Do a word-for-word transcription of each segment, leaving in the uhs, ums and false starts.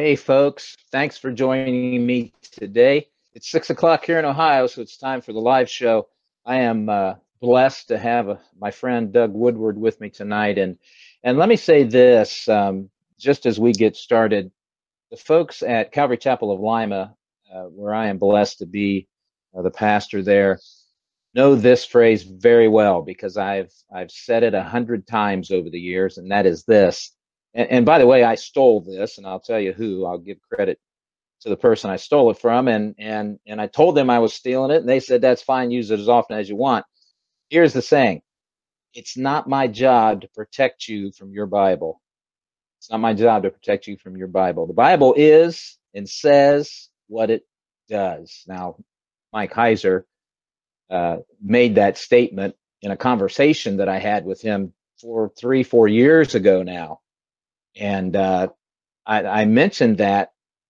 Hey, folks. Thanks for joining me today. It's six o'clock here in Ohio, so it's time for the live show. I am uh, blessed to have uh my friend Doug Woodward with me tonight. And, and let me say this, um, just as we get started, the folks at Calvary Chapel of Lima, uh, where I am blessed to be uh, the pastor there, know this phrase very well because I've I've said it a hundred times over the years, and that is this. And, and by the way, I stole this, and I'll tell you who. I'll give credit to the person I stole it from, and and and I told them I was stealing it, and they said that's fine, use it as often as you want. Here's the saying: it's not my job to protect you from your Bible. It's not my job to protect you from your Bible. The Bible is and says what it does. Now, Mike Heiser uh, made that statement in a conversation that I had with him for three, four years ago now. And uh, I, I mentioned that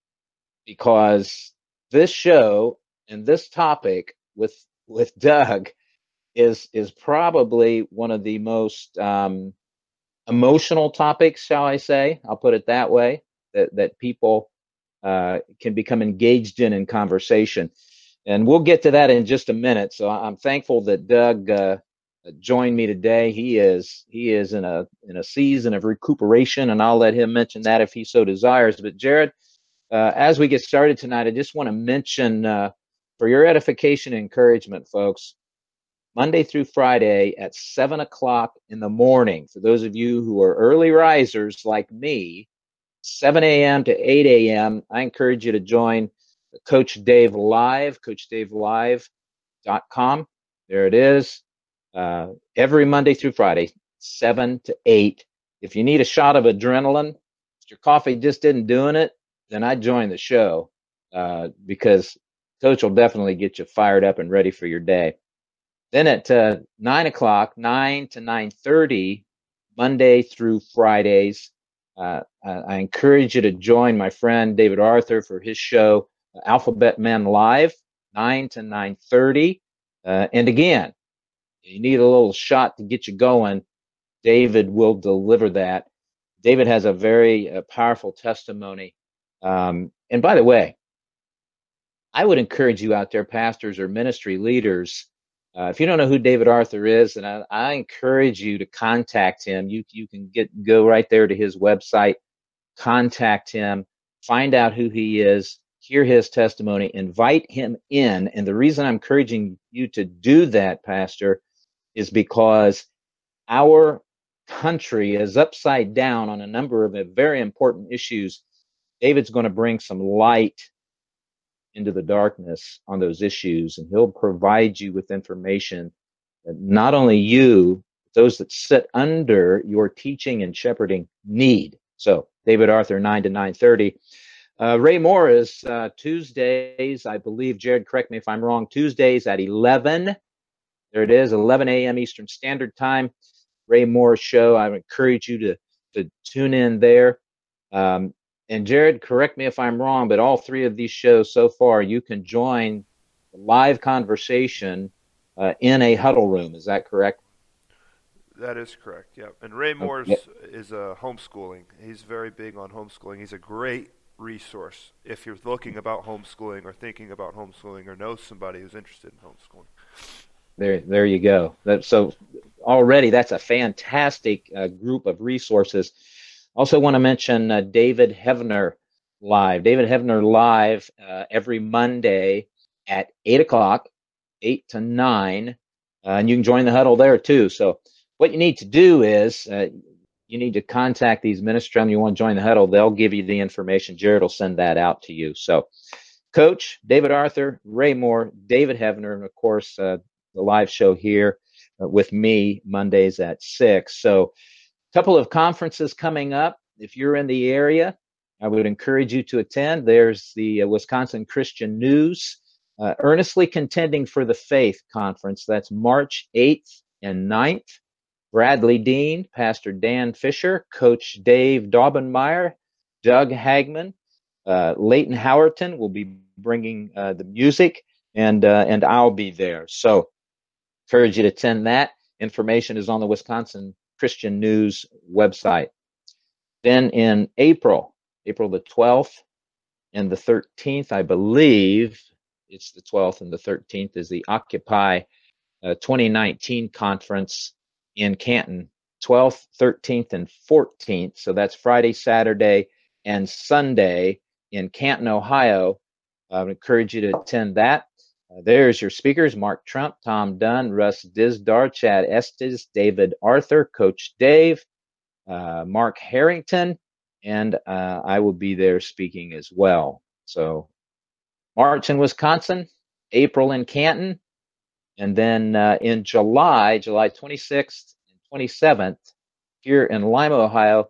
because this show and this topic with with Doug is is probably one of the most um, emotional topics, shall I say? I'll put it that way. That that people uh, can become engaged in in conversation. And we'll get to that in just a minute. So I'm thankful that Doug uh, joined me today. He is he is in a in a season of recuperation, and I'll let him mention that if he so desires. But Jared, uh, as we get started tonight, I just want to mention uh, for your edification and encouragement, folks, Monday through Friday at seven o'clock in the morning. For those of you who are early risers like me, seven a.m. to eight a.m., I encourage you to join Coach Dave Live, coach dave live dot com. There it is. Uh, every Monday through Friday, seven to eight. If you need a shot of adrenaline, if your coffee just isn't doing it, then I'd join the show uh, because Coach will definitely get you fired up and ready for your day. Then at uh, nine o'clock, nine to nine thirty, Monday through Fridays, uh, I encourage you to join my friend David Arthur for his show, Alphabet Men Live, nine to nine thirty. Uh, and again, you need a little shot to get you going. David will deliver that. David has a very uh, powerful testimony. Um, and by the way, I would encourage you out there, pastors or ministry leaders, uh, if you don't know who David Arthur is, and I, I encourage you to contact him. You you can get go right there to his website, contact him, find out who he is, hear his testimony, invite him in. And the reason I'm encouraging you to do that, Pastor, is because our country is upside down on a number of very important issues. David's going to bring some light into the darkness on those issues, and he'll provide you with information that not only you, but those that sit under your teaching and shepherding need. So David Arthur, nine to nine thirty. Uh, Ray Moore is uh, Tuesdays, I believe. Jared, correct me if I'm wrong. Tuesdays at eleven. There it is, eleven a.m. Eastern Standard Time. Ray Moore's show. I would encourage you to to tune in there. Um, and Jared, correct me if I'm wrong, but all three of these shows so far, you can join the live conversation uh, in a huddle room. Is that correct? That is correct, yeah. And Ray Moore's Okay. is uh, homeschooling. He's very big on homeschooling. He's a great resource if you're looking about homeschooling or thinking about homeschooling or know somebody who's interested in homeschooling. There, there you go. That, so already that's a fantastic uh, group of resources. Also want to mention uh, David Hevner Live. David Hevner Live uh, every Monday at eight o'clock, eight to nine. Uh, and you can join the huddle there too. So what you need to do is uh, you need to contact these ministers and you want to join the huddle. They'll give you the information. Jared will send that out to you. So Coach, David Arthur, Ray Moore, David Hevner, and of course, uh, the live show here uh, with me Mondays at six. So a couple of conferences coming up. If you're in the area, I would encourage you to attend. There's the uh, Wisconsin Christian News, uh, Earnestly Contending for the Faith Conference. That's March eighth and ninth. Bradley Dean, Pastor Dan Fisher, Coach Dave Daubenmeyer, Doug Hagman, uh, Leighton Howerton will be bringing uh, the music, and uh, and I'll be there. So encourage you to attend that. Information is on the Wisconsin Christian News website. Then in April, April the twelfth, and the thirteenth, I believe it's the twelfth and the thirteenth, is the Occupy uh, twenty nineteen conference in Canton, twelfth, thirteenth, and fourteenth. So that's Friday, Saturday, and Sunday in Canton, Ohio. I would encourage you to attend that. Uh, there's your speakers: Mark Trump, Tom Dunn, Russ Dizdar, Chad Estes, David Arthur, Coach Dave, uh, Mark Harrington, and uh, I will be there speaking as well. So March in Wisconsin, April in Canton, and then uh, in July, July twenty-sixth and twenty-seventh, here in Lima, Ohio,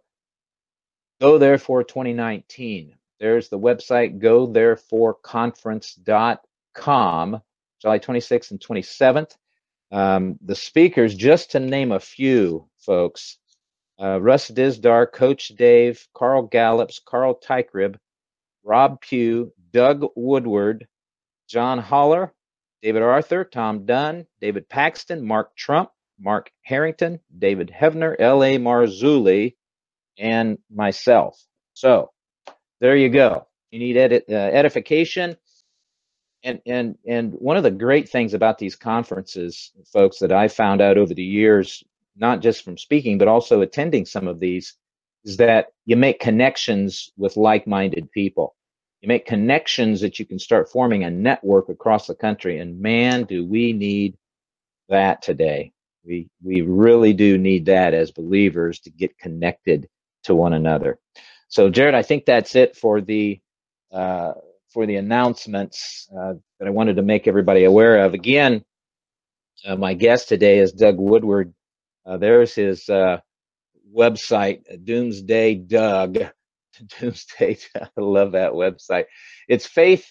Go Therefore twenty nineteen. There's the website, go therefore conference dot com, July twenty-sixth and twenty-seventh. Um, the speakers, just to name a few, folks, uh, Russ Dizdar, Coach Dave, Carl Gallups, Carl Tykrib, Rob Pugh, Doug Woodward, John Holler, David Arthur, Tom Dunn, David Paxton, Mark Trump, Mark Harrington, David Hevner, L A Marzulli, and myself. So there you go. You need edit, uh, edification. And, and, and one of the great things about these conferences, folks, that I found out over the years, not just from speaking, but also attending some of these, is that you make connections with like-minded people. You make connections that you can start forming a network across the country. And man, do we need that today. We, we really do need that as believers to get connected to one another. So, Jared, I think that's it for the uh, for the announcements uh, that I wanted to make everybody aware of. Again, uh, my guest today is Doug Woodward. Uh, there's his uh, website, Doomsday Doug. Doomsday. I love that website. It's faith,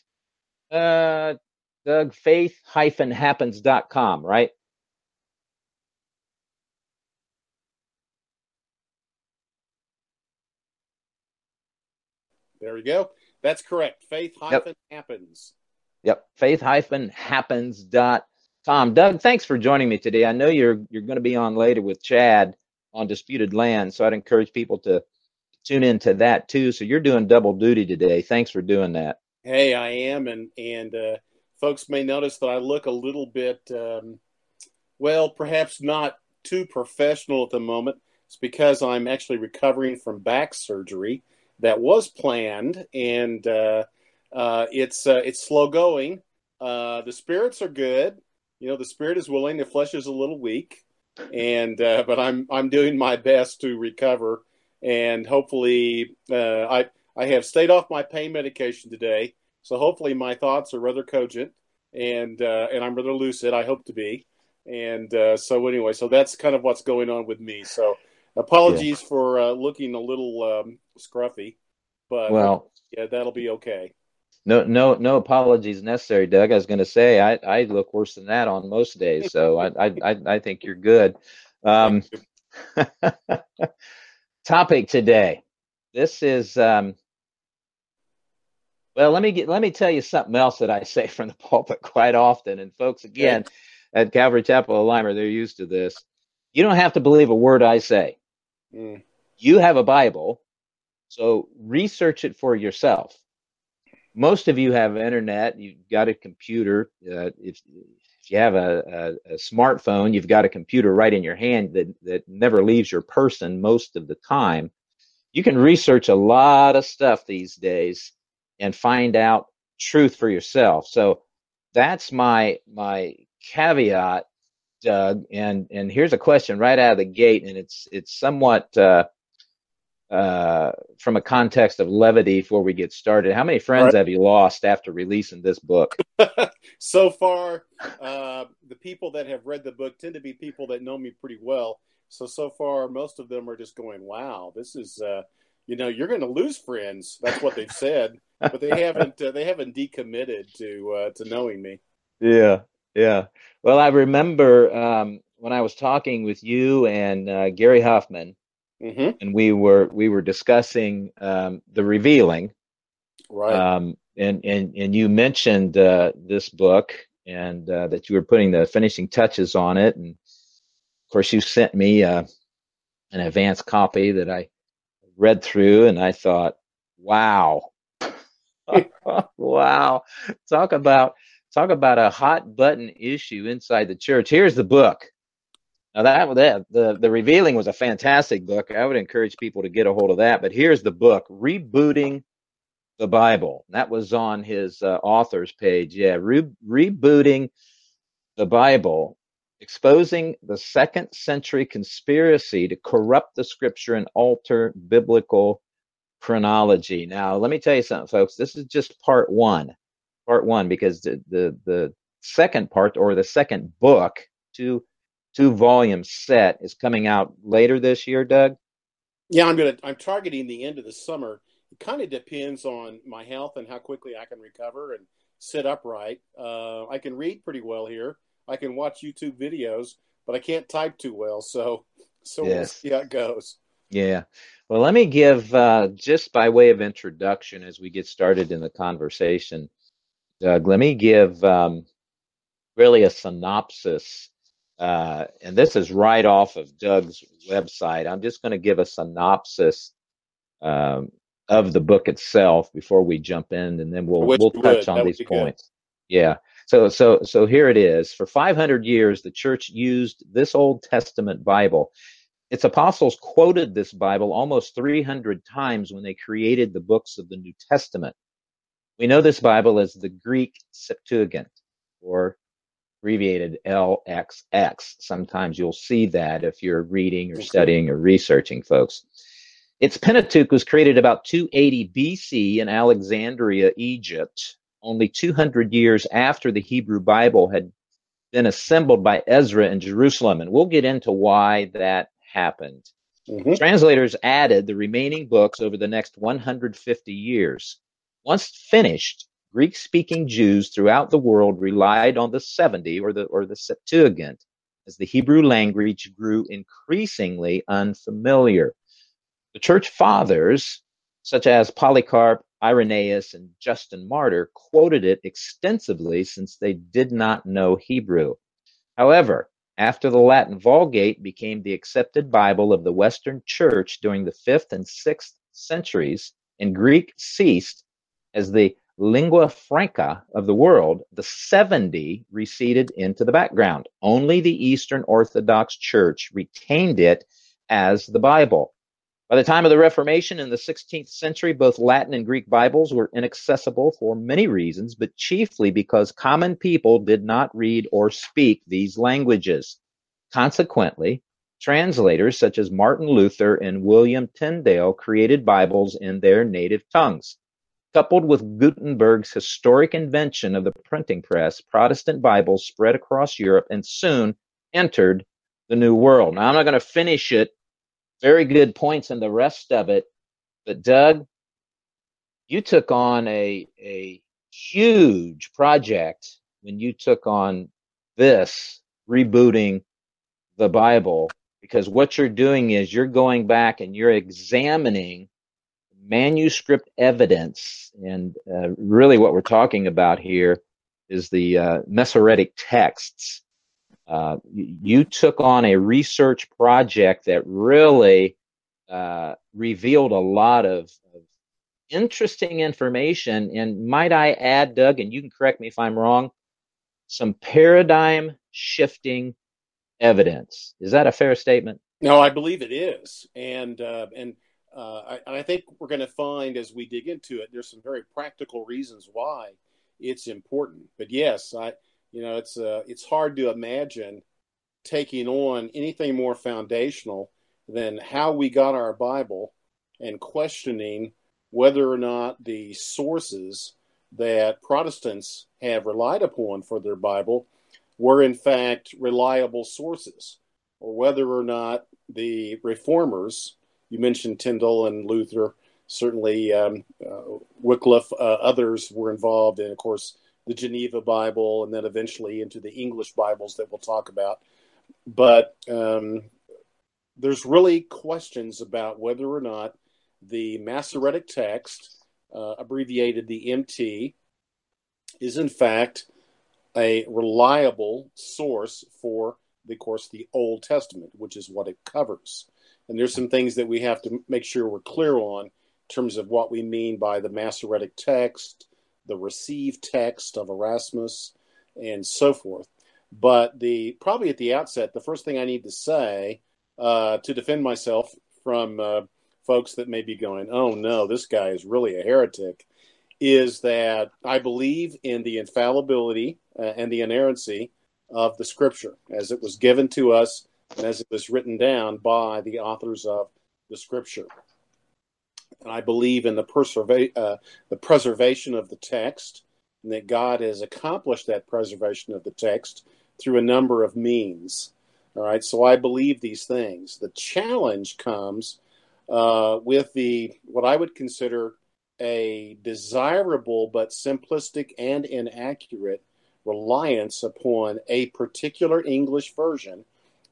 uh, Doug, faith dash happens dot com, right? There we go. That's correct. Faith hyphen happens. Yep. faith dash happens dot com. Doug, thanks for joining me today. I know you're you're going to be on later with Chad on Disputed Land, so I'd encourage people to tune into that too. So you're doing double duty today. Thanks for doing that. Hey, I am, and and uh, folks may notice that I look a little bit, um, well, perhaps not too professional at the moment. It's because I'm actually recovering from back surgery that was planned, and uh, uh, it's uh, it's slow going. Uh, the spirits are good. You know, the spirit is willing, the flesh is a little weak, and uh, but I'm I'm doing my best to recover, and hopefully uh, I I have stayed off my pain medication today, so hopefully my thoughts are rather cogent, and uh, and I'm rather lucid. I hope to be, and uh, so anyway, so that's kind of what's going on with me. So. Apologies yeah. for uh, looking a little um, scruffy, but well, yeah, that'll be okay. No, no, no apologies necessary, Doug. I was going to say I, I look worse than that on most days, so I, I, I think you're good. Um, topic today. This is um, well. Let me get. Let me tell you something else that I say from the pulpit quite often. And folks, again, okay. at Calvary Chapel of Lima, they're used to this. You don't have to believe a word I say. Mm. You have a Bible, so research it for yourself. Most of you have internet. You've got a computer. Uh, if, if you have a, a, a smartphone, you've got a computer right in your hand that, that never leaves your person most of the time. You can research a lot of stuff these days and find out truth for yourself. So that's my my caveat, Doug, and and here's a question right out of the gate, and it's it's somewhat uh, uh, from a context of levity before we get started. How many friends right. have you lost after releasing this book? So far, uh, the people that have read the book tend to be people that know me pretty well. So so far, most of them are just going, "Wow, this is uh, you know, you're going to lose friends." That's what they've said, but they haven't uh, they haven't decommitted to uh, to knowing me. Yeah. Yeah. Well, I remember um, when I was talking with you and uh, Gary Huffman, mm-hmm. and we were we were discussing um, the revealing, right? Um, and and and you mentioned uh, this book and uh, that you were putting the finishing touches on it, and of course you sent me uh, an advanced copy that I read through, and I thought, wow, Wow. Talk about talk about a hot button issue inside the church. Here's the book. Now that that the the revealing was a fantastic book. I would encourage people to get a hold of that. But here's the book, Rebooting the Bible. That was on his uh, author's page. Yeah, re- rebooting the Bible, exposing the second century conspiracy to corrupt the scripture and alter biblical chronology. Now, let me tell you something, folks. This is just part one, part one, because the the, the second part, or the second book, two two volume set, is coming out later this year. Doug? Yeah, I'm gonna. I'm targeting the end of the summer. It kind of depends on my health and how quickly I can recover and sit upright. Uh, I can read pretty well here. I can watch YouTube videos, but I can't type too well. So, so we'll Yes. see how it goes. Yeah. Well, let me give, uh, just by way of introduction as we get started in the conversation, Doug, let me give um, really a synopsis. Uh, and this is right off of Doug's website. I'm just going to give a synopsis um, of the book itself before we jump in, and then I we'll wish we'll you touch would. on That would these be good. points. Yeah. So so so here it is. For five hundred years, the church used this Old Testament Bible. Its apostles quoted this Bible almost three hundred times when they created the books of the New Testament. We know this Bible as the Greek Septuagint, or abbreviated L X X. Sometimes you'll see that if you're reading or Okay. studying or researching, folks. Its Pentateuch was created about two eighty B C in Alexandria, Egypt, only two hundred years after the Hebrew Bible had been assembled by Ezra in Jerusalem. And we'll get into why that happened. Mm-hmm. Translators added the remaining books over the next one hundred fifty years. Once finished, Greek-speaking Jews throughout the world relied on the seventy, or the or the Septuagint, as the Hebrew language grew increasingly unfamiliar. The church fathers, such as Polycarp, Irenaeus, and Justin Martyr, quoted it extensively since they did not know Hebrew. However, after the Latin Vulgate became the accepted Bible of the Western Church during the fifth and sixth centuries, and Greek ceased as the lingua franca of the world, the seventy receded into the background. Only the Eastern Orthodox Church retained it as the Bible. By the time of the Reformation in the sixteenth century, both Latin and Greek Bibles were inaccessible for many reasons, but chiefly because common people did not read or speak these languages. Consequently, translators such as Martin Luther and William Tyndale created Bibles in their native tongues. Coupled with Gutenberg's historic invention of the printing press, Protestant Bibles spread across Europe and soon entered the New World. Now, I'm not going to finish it. Very good points in the rest of it. But Doug, you took on a, a huge project when you took on this, rebooting the Bible, because what you're doing is you're going back and you're examining manuscript evidence. And uh, really what we're talking about here is the uh, Masoretic texts. Uh, you, you took on a research project that really uh, revealed a lot of, of interesting information. And might I add, Doug, and you can correct me if I'm wrong, some paradigm shifting evidence. Is that a fair statement? No, I believe it is. And, uh, and, uh, I, and I think we're going to find as we dig into it, there's some very practical reasons why it's important. But yes, I, You know, it's uh, it's hard to imagine taking on anything more foundational than how we got our Bible and questioning whether or not the sources that Protestants have relied upon for their Bible were in fact reliable sources, or whether or not the Reformers, you mentioned Tyndale and Luther, certainly um, uh, Wycliffe, uh, others were involved in, of course, the Geneva Bible, and then eventually into the English Bibles that we'll talk about. But um, there's really questions about whether or not the Masoretic text, uh, abbreviated the M T, is in fact a reliable source for, of course, the Old Testament, which is what it covers. And there's some things that we have to make sure we're clear on in terms of what we mean by the Masoretic text, the received text of Erasmus, and so forth. But the probably at the outset, the first thing I need to say uh, to defend myself from uh, folks that may be going, oh no, this guy is really a heretic, is that I believe in the infallibility uh, and the inerrancy of the Scripture as it was given to us and as it was written down by the authors of the Scripture. And I believe in the, preserva- uh, the preservation of the text, and that God has accomplished that preservation of the text through a number of means. All right, so I believe these things. The challenge comes uh, with the what I would consider a desirable but simplistic and inaccurate reliance upon a particular English version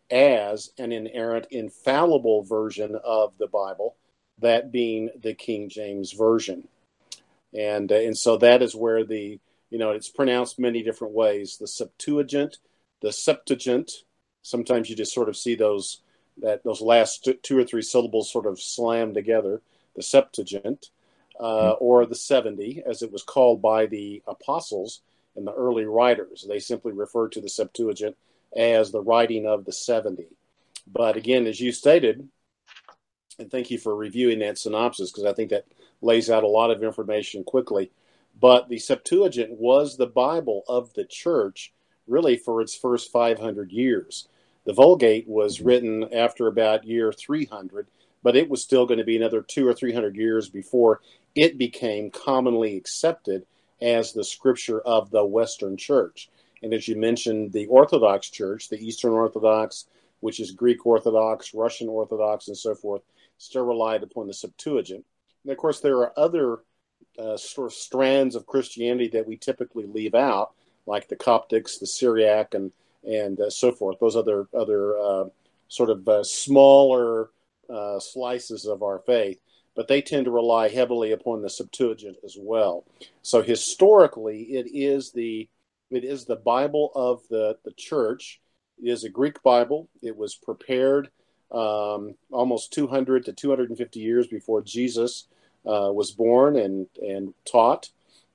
as an inerrant, infallible version of the Bible, that being the King James Version. And, uh, and so that is where the, you know, it's pronounced many different ways. The Septuagint, the Septuagint, sometimes you just sort of see those, that those last two or three syllables sort of slammed together, the Septuagint, uh, or the seventy, as it was called by the apostles and the early writers. They simply referred to the Septuagint as the writing of the seventy. But again, as you stated, and thank you for reviewing that synopsis, because I think that lays out a lot of information quickly. But the Septuagint was the Bible of the church, really, for its first five hundred years. The Vulgate was written after about year three hundred, but it was still going to be another two or three hundred years before it became commonly accepted as the scripture of the Western Church. And as you mentioned, the Orthodox Church, the Eastern Orthodox, which is Greek Orthodox, Russian Orthodox, and so forth, still relied upon the Septuagint. And of course, there are other uh, sort of strands of Christianity that we typically leave out, like the Coptics, the Syriac, and and uh, so forth. Those other other uh, sort of uh, smaller uh, slices of our faith, but they tend to rely heavily upon the Septuagint as well. So historically, it is the it is the Bible of the the church. It is a Greek Bible. It was prepared um, almost two hundred to two hundred fifty years before Jesus uh, was born and and taught,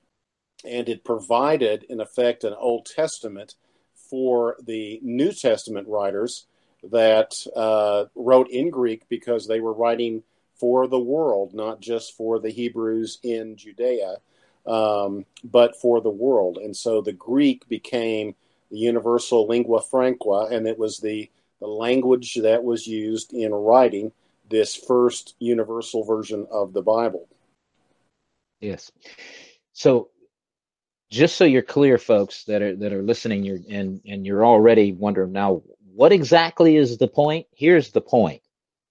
and it provided, in effect, an Old Testament for the New Testament writers that uh, wrote in Greek because they were writing for the world, not just for the Hebrews in Judea, um, but for the world. And so the Greek became the universal lingua franca, and it was the, the language that was used in writing this first universal version of the Bible. Yes. So just so you're clear, folks that are that are listening, you're and and you're already wondering now, what exactly is the point? Here's the point.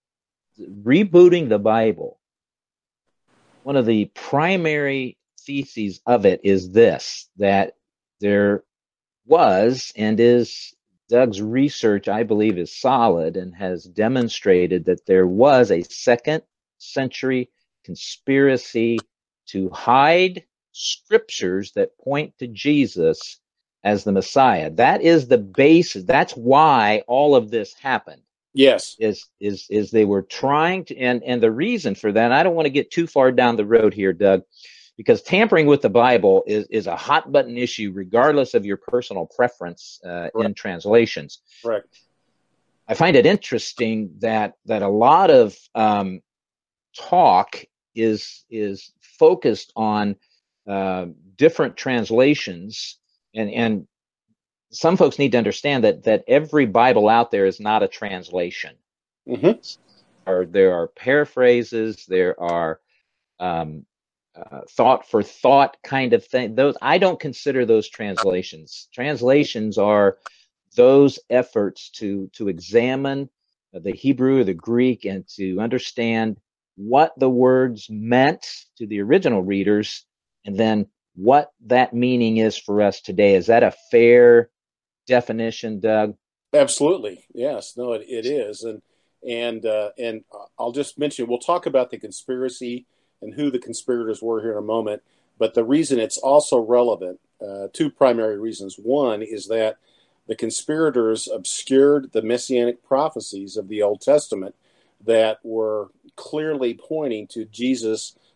Rebooting the Bible, one of the primary theses of it is this, that there was and is, Doug's research, I believe, is solid and has demonstrated that there was a second century conspiracy to hide scriptures that point to Jesus as the Messiah. That is the basis. That's why all of this happened. Yes. Is is is they were trying to, and and the reason for that, I don't want to get too far down the road here, Doug, because tampering with the Bible is is a hot button issue, regardless of your personal preference uh, in translations. Correct. I find it interesting that that a lot of um, talk is is focused on uh, different translations, and and some folks need to understand that that every Bible out there is not a translation. Mm-hmm. Or there are paraphrases, there are um, uh, thought for thought kind of thing. Those, I don't consider those translations. Translations are those efforts to to examine the Hebrew or the Greek and to understand what the words meant to the original readers, and then what that meaning is for us today. Is that a fair definition, Doug? Absolutely. Yes. No, it, it is. And and uh, and I'll just mention, we'll talk about the conspiracy and who the conspirators were here in a moment. But the reason it's also relevant, uh, two primary reasons. One is that the conspirators obscured the messianic prophecies of the Old Testament that were clearly pointing to Jesus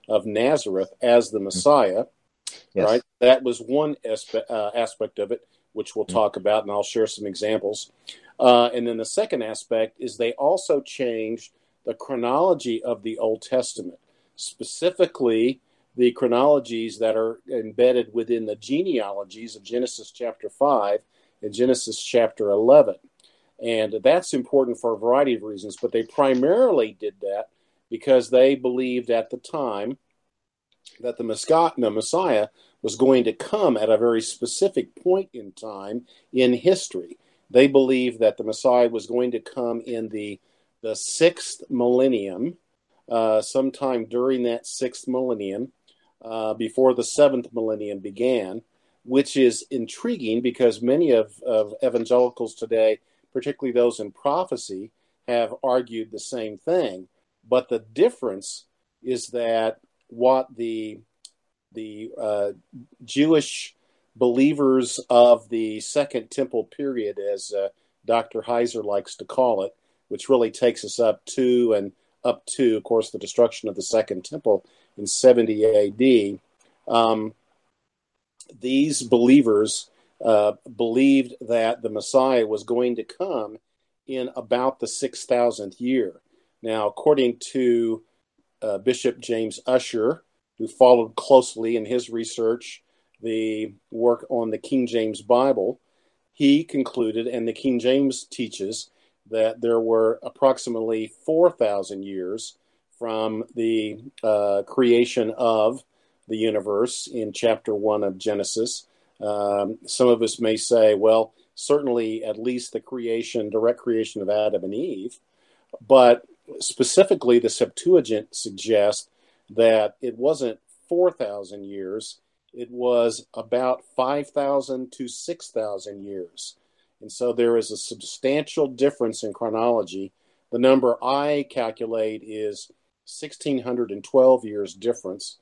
of Nazareth as the Messiah, Yes. right? That was one aspect, uh, aspect of it, which we'll talk about, and I'll share some examples. Uh, and then the second aspect is they also changed the chronology of the Old Testament, specifically the chronologies that are embedded within the genealogies of Genesis chapter five and Genesis chapter eleven. And that's important for a variety of reasons, but they primarily did that because they believed at the time that the Messiah was going to come at a very specific point in time in history. They believed that the Messiah was going to come in the, the sixth millennium, uh, sometime during that sixth millennium, uh, before the seventh millennium began, which is intriguing because many of, of evangelicals today, particularly those in prophecy, have argued the same thing. But the difference is that what the the uh, Jewish believers of the Second Temple period, as uh, Doctor Heiser likes to call it, which really takes us up to and up to, of course, the destruction of the Second Temple in seventy A D, um, these believers uh, believed that the Messiah was going to come in about the six thousandth year. Now, according to uh, Bishop James Ussher, who followed closely in his research the work on the King James Bible, he concluded, and the King James teaches, that there were approximately four thousand years from the uh, creation of the universe in chapter one of Genesis. Um, some of us may say, well, certainly at least the creation, direct creation of Adam and Eve, but specifically the Septuagint suggests that it wasn't four thousand years, it was about five thousand to six thousand years. And so there is a substantial difference in chronology. The number I calculate is one thousand six hundred twelve years difference.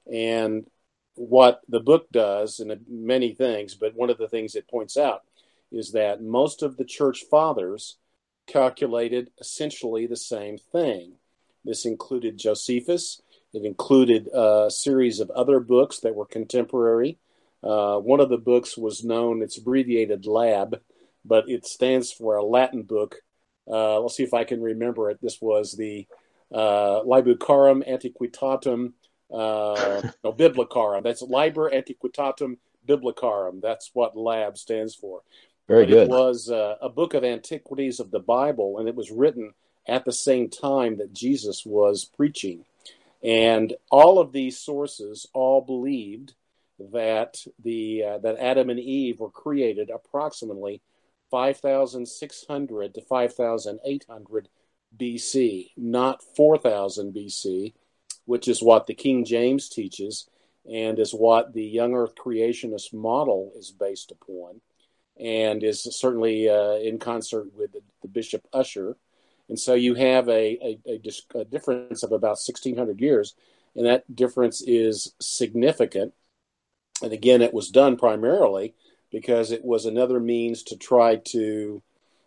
And what the book does, and many things, but one of the things it points out is that most of the church fathers calculated essentially the same thing. This included Josephus. It included a series of other books that were contemporary. Uh, one of the books was known, it's abbreviated Lab, but it stands for a Latin book. Uh, let's see if I can remember it. This was the uh, Librarum Antiquitatum, uh, no, Biblicarum. That's Liber Antiquitatum Biblicarum. That's what Lab stands for. Very but good. It was uh, a book of antiquities of the Bible, and it was written at the same time that Jesus was preaching. And all of these sources all believed that the uh, that Adam and Eve were created approximately five thousand six hundred to five thousand eight hundred B C, not four thousand B C, which is what the King James teaches and is what the young earth creationist model is based upon, and is certainly uh, in concert with the, the Bishop Ussher. And so you have a, a, a, a difference of about sixteen hundred years, and that difference is significant. And again, it was done primarily because it was another means to try to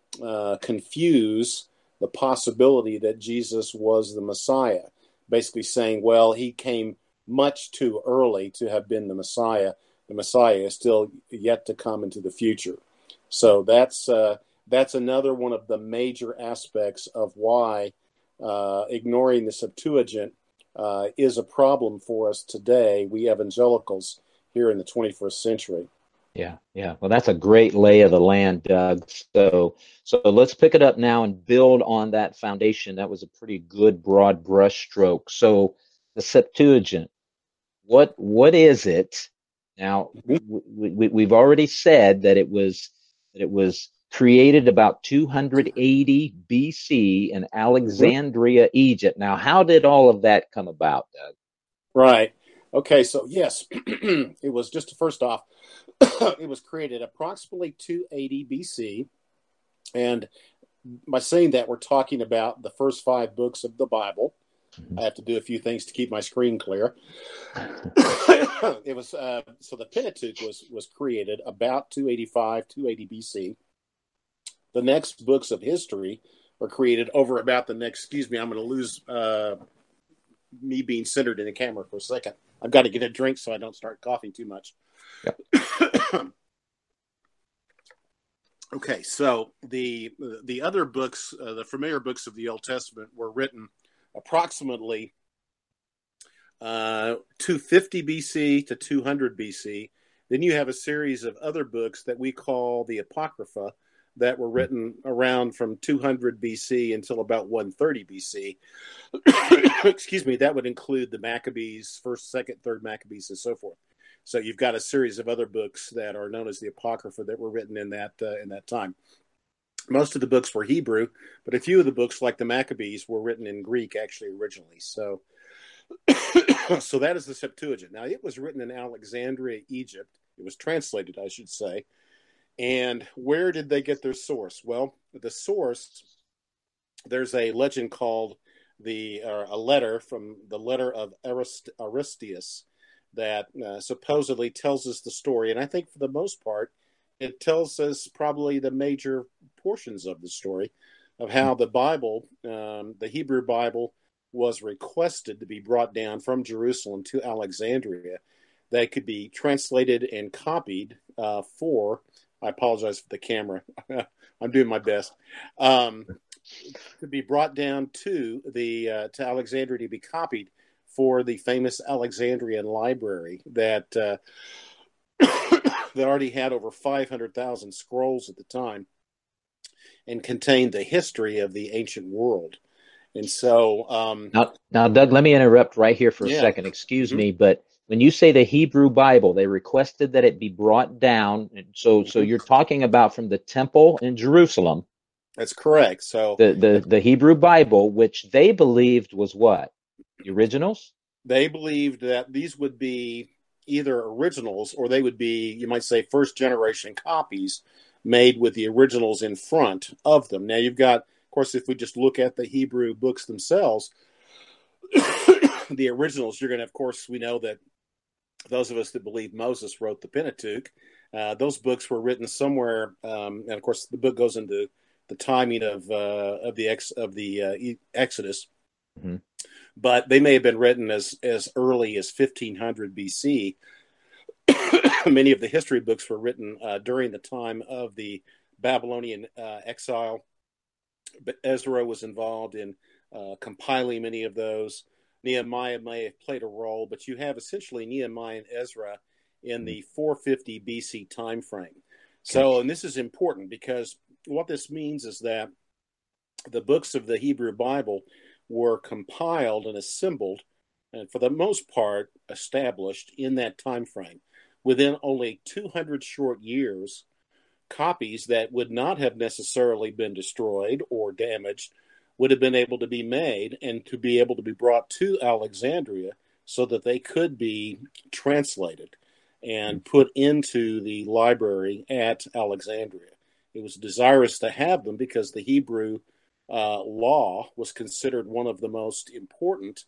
uh, confuse the possibility that Jesus was the Messiah, basically saying, well, he came much too early to have been the Messiah. The Messiah is still yet to come into the future. So that's uh, that's another one of the major aspects of why uh, ignoring the Septuagint uh, is a problem for us today, we evangelicals here in the twenty-first century. Yeah, yeah. Well, that's a great lay of the land, Doug. So, so let's pick it up now and build on that foundation. That was a pretty good broad brushstroke. So, the Septuagint, what what is it? Now, we, we, we've already said that it was that it was created about two hundred eighty B C in Alexandria, Egypt. Now, how did all of that come about, Doug? Right. Okay. So yes, it was just first off, it was created approximately two eighty B C, and by saying that, we're talking about the first five books of the Bible. I have to do a few things to keep my screen clear. It was uh, so the Pentateuch was was created about two eighty-five, two eighty B C. The next books of history were created over about the next. Excuse me, I'm going to lose uh, me being centered in the camera for a second. I've got to get a drink so I don't start coughing too much. Yep. Okay, so the the other books, uh, the familiar books of the Old Testament, were written approximately uh, two fifty B C to two hundred B C. Then you have a series of other books that we call the Apocrypha that were written around from two hundred B C until about one thirty B C. Excuse me, that would include the Maccabees, first, second, third Maccabees, and so forth. So you've got a series of other books that are known as the Apocrypha that were written in that uh, in that time. Most of the books were Hebrew, but a few of the books, like the Maccabees, were written in Greek actually originally. So, so that is the Septuagint. Now, it was written in Alexandria, Egypt. It was translated, I should say. And where did they get their source? Well, the source, there's a legend called the uh, a letter from the letter of Arist- Aristeas that uh, supposedly tells us the story. And I think for the most part, it tells us probably the major portions of the story of how the Bible, um, the Hebrew Bible, was requested to be brought down from Jerusalem to Alexandria. They could be translated and copied uh, for, I apologize for the camera. I'm doing my best. Um, to be brought down to the uh, to Alexandria to be copied for the famous Alexandrian library that uh, that already had over five hundred thousand scrolls at the time and contained the history of the ancient world. And so, um, Now, now, Doug, let me interrupt right here for a yeah. second. Excuse Mm-hmm. me, but when you say the Hebrew Bible, they requested that it be brought down. And so, Mm-hmm. so you're talking about from the temple in Jerusalem. That's correct. So the the the Hebrew Bible, which they believed was what? The originals? They believed that these would be either originals or they would be, you might say, first generation copies made with the originals in front of them. Now you've got, of course, if we just look at the Hebrew books themselves, the originals, you're going to, of course, we know that those of us that believe Moses wrote the Pentateuch, uh, those books were written somewhere, um, and of course, the book goes into the timing of uh, of the ex of the uh, Exodus, Mm-hmm. but they may have been written as as early as fifteen hundred B C. Many of the history books were written uh, during the time of the Babylonian uh, exile. But Ezra was involved in uh, compiling many of those. Nehemiah may have played a role, but you have essentially Nehemiah and Ezra in the four fifty B C time frame. So, and this is important because what this means is that the books of the Hebrew Bible were compiled and assembled, and for the most part established in that time frame. Within only two hundred short years, copies that would not have necessarily been destroyed or damaged would have been able to be made and to be able to be brought to Alexandria so that they could be translated and put into the library at Alexandria. It was desirous to have them because the Hebrew uh, law was considered one of the most important,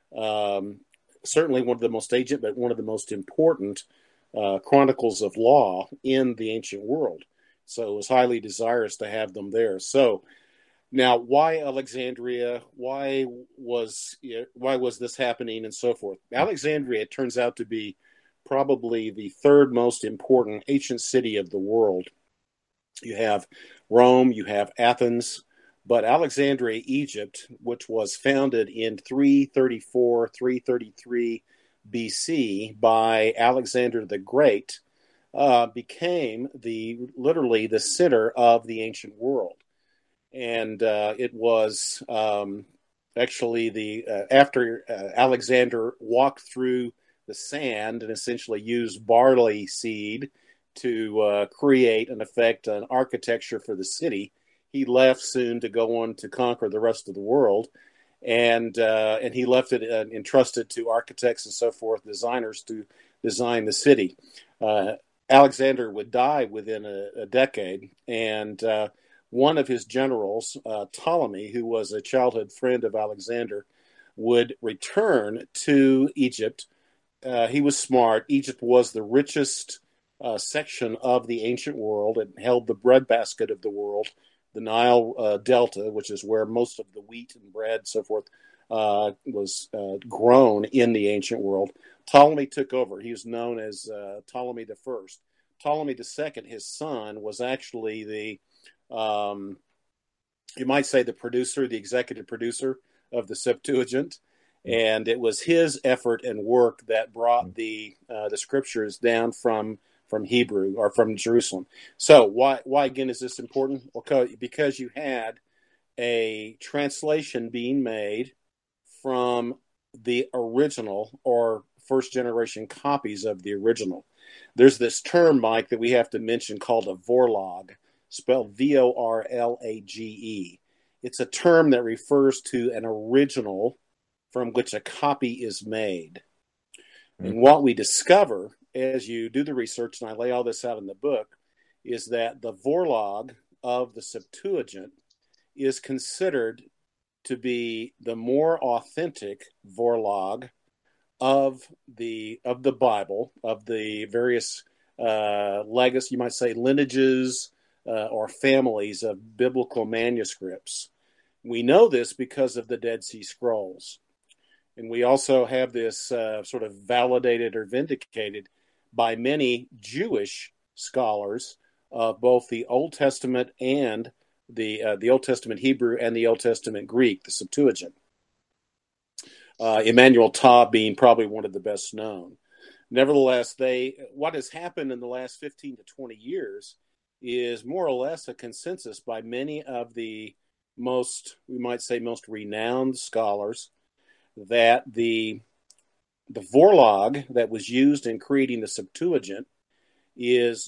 um, certainly one of the most ancient, but one of the most important uh, chronicles of law in the ancient world. So it was highly desirous to have them there. So now, why Alexandria? Why was why was this happening, and so forth? Alexandria, it turns out to be probably the third most important ancient city of the world. You have Rome, you have Athens, but Alexandria, Egypt, which was founded in three thirty-four, three thirty-three B C by Alexander the Great, uh, became the literally the center of the ancient world. And uh, it was um, actually the uh, after uh, Alexander walked through the sand and essentially used barley seed to uh, create, in effect, an architecture for the city. He left soon to go on to conquer the rest of the world, and uh, and he left it uh, entrusted to architects and so forth, designers to design the city. Uh, Alexander would die within a, a decade, and uh, one of his generals, uh, Ptolemy, who was a childhood friend of Alexander, would return to Egypt. Uh, he was smart. Egypt was the richest uh, section of the ancient world. It held the breadbasket of the world, the Nile uh, Delta, which is where most of the wheat and bread and so forth uh, was uh, grown in the ancient world. Ptolemy took over. He was known as uh, Ptolemy the First. Ptolemy the Second, his son, was actually the, um, you might say, the producer, the executive producer of the Septuagint. And it was his effort and work that brought the uh, the scriptures down from from Hebrew or from Jerusalem. So why why again is this important? Well, because you had a translation being made from the original or first generation copies of the original. There's this term, Mike, that we have to mention called a vorlage, spelled V O R L A G E. It's a term that refers to an original from which a copy is made. Mm-hmm. And what we discover as you do the research, and I lay all this out in the book, is that the vorlage of the Septuagint is considered to be the more authentic vorlage of the of the Bible, of the various uh, legacy, you might say, lineages uh, or families of biblical manuscripts. We know this because of the Dead Sea Scrolls. And we also have this uh, sort of validated or vindicated by many Jewish scholars of both the Old Testament and the uh, the Old Testament Hebrew and the Old Testament Greek, the Septuagint. Uh, Emmanuel Taub being probably one of the best known. Nevertheless, they what has happened in the last fifteen to twenty years is more or less a consensus by many of the most, we might say, most renowned scholars that the the vorlage that was used in creating the Septuagint is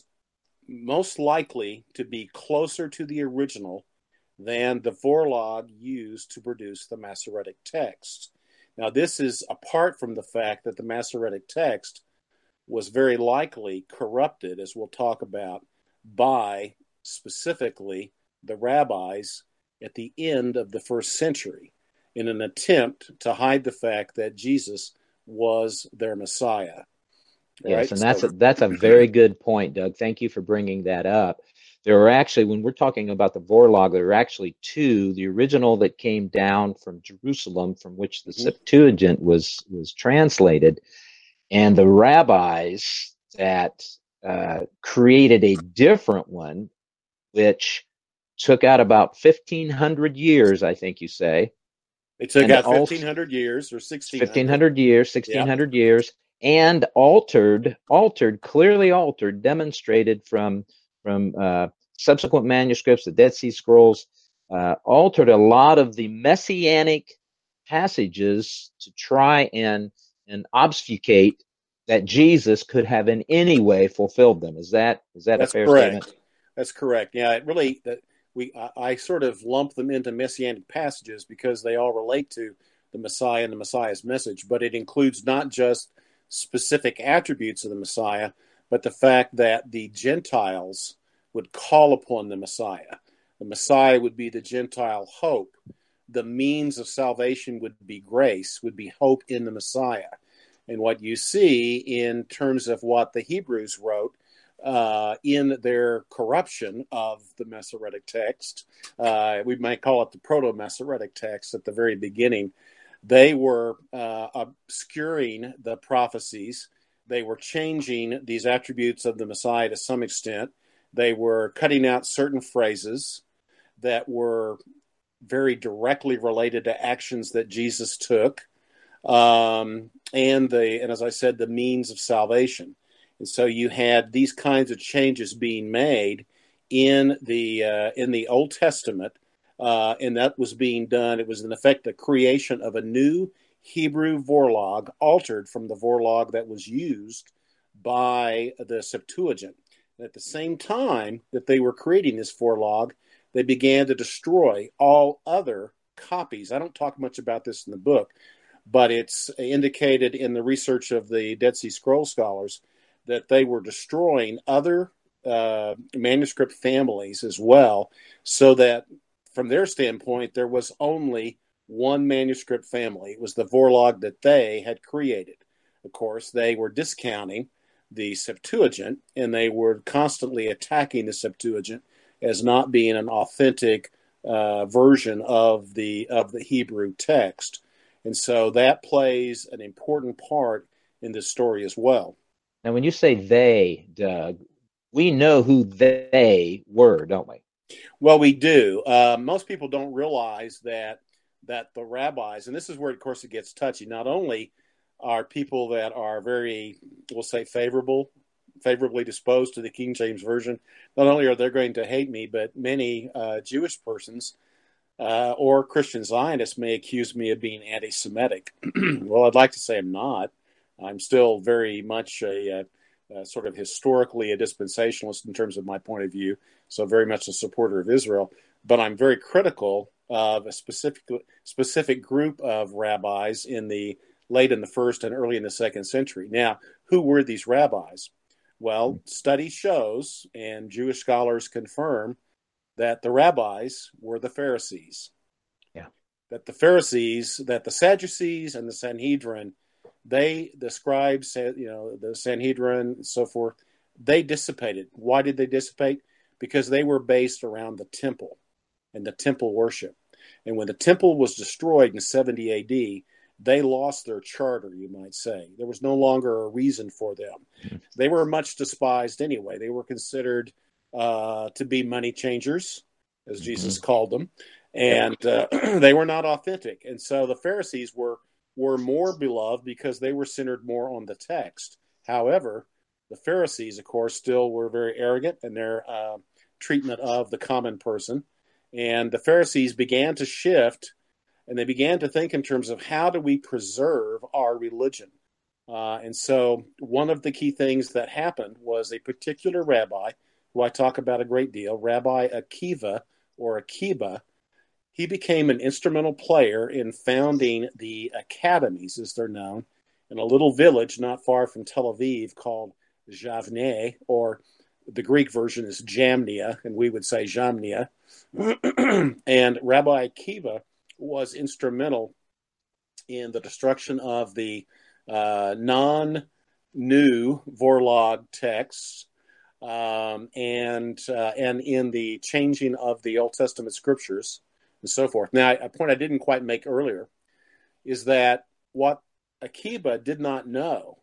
most likely to be closer to the original than the vorlage used to produce the Masoretic text. Now, this is apart from the fact that the Masoretic text was very likely corrupted, as we'll talk about, by specifically the rabbis at the end of the first century, in an attempt to hide the fact that Jesus was their Messiah. Yes, right? and that's So, a, that's a very good point, Doug. Thank you for bringing that up. There are actually, when we're talking about the vorlage, there are actually two. The original that came down from Jerusalem, from which the mm-hmm. Septuagint was was translated, and the rabbis that uh, created a different one, which took out about fifteen hundred years, I think you say. It took and out also fifteen hundred years or sixteen hundred. fifteen hundred years, sixteen hundred Yep. years, and altered, altered, clearly altered, demonstrated from from uh, subsequent manuscripts, the Dead Sea Scrolls, uh, altered a lot of the messianic passages to try and and obfuscate that Jesus could have in any way fulfilled them. Is that is that That's a fair correct. statement? That's correct. Yeah, it really that we I, I sort of lump them into messianic passages because they all relate to the Messiah and the Messiah's message, but it includes not just specific attributes of the Messiah, but the fact that the Gentiles would call upon the Messiah. The Messiah would be the Gentile hope. The means of salvation would be grace, would be hope in the Messiah. And what you see in terms of what the Hebrews wrote uh, in their corruption of the Masoretic text, uh, we might call it the Proto-Masoretic text at the very beginning, they were uh, obscuring the prophecies. They were changing these attributes of the Messiah to some extent. They were cutting out certain phrases that were very directly related to actions that Jesus took, um, and the and as I said, the means of salvation. And so you had these kinds of changes being made in the uh, in the Old Testament, uh, and that was being done. It was in effect the creation of a new Hebrew vorlage, altered from the vorlage that was used by the Septuagint. And at the same time that they were creating this vorlage, they began to destroy all other copies. I don't talk much about this in the book, but it's indicated in the research of the Dead Sea Scroll scholars that they were destroying other uh, manuscript families as well, so that from their standpoint, there was only one manuscript family. It was the vorlage that they had created. Of course, they were discounting the Septuagint, and they were constantly attacking the Septuagint as not being an authentic uh, version of the of the Hebrew text. And so that plays an important part in this story as well. Now, when you say they, Doug, we know who they were, don't we? Well, we do. Uh, most people don't realize that that the rabbis, and this is where, of course, it gets touchy, not only are people that are very, we'll say, favorable, favorably disposed to the King James Version, not only are they going to hate me, but many uh, Jewish persons uh, or Christian Zionists may accuse me of being anti-Semitic. Well, I'd like to say I'm not. I'm still very much a, a, a sort of historically a dispensationalist in terms of my point of view, so very much a supporter of Israel. But I'm very critical of a specific specific group of rabbis in the late in the first and early in the second century. Now, who were these rabbis? Well, study shows, and Jewish scholars confirm, that the rabbis were the Pharisees. Yeah. That the Pharisees, that the Sadducees and the Sanhedrin, they, the scribes, you know, the Sanhedrin and so forth, they dissipated. Why did they dissipate? Because they were based around the temple and the temple worship. And when the temple was destroyed in seventy A D, they lost their charter, you might say. There was no longer a reason for them. They were much despised anyway. They were considered uh, to be money changers, as mm-hmm. Jesus called them, and uh, they were not authentic. And so the Pharisees were were more beloved because they were centered more on the text. However, the Pharisees, of course, still were very arrogant in their uh, treatment of the common person. And the Pharisees began to shift, and they began to think in terms of how do we preserve our religion. Uh, and so one of the key things that happened was a particular rabbi, who I talk about a great deal, Rabbi Akiva, or Akiba. He became an instrumental player in founding the academies, as they're known, in a little village not far from Tel Aviv called Javne, or the Greek version is Jamnia, and we would say Jamnia. And Rabbi Akiva was instrumental in the destruction of the uh, non-new Vorlog texts um, and uh, and in the changing of the Old Testament scriptures and so forth. Now, a point I didn't quite make earlier is that what Akiba did not know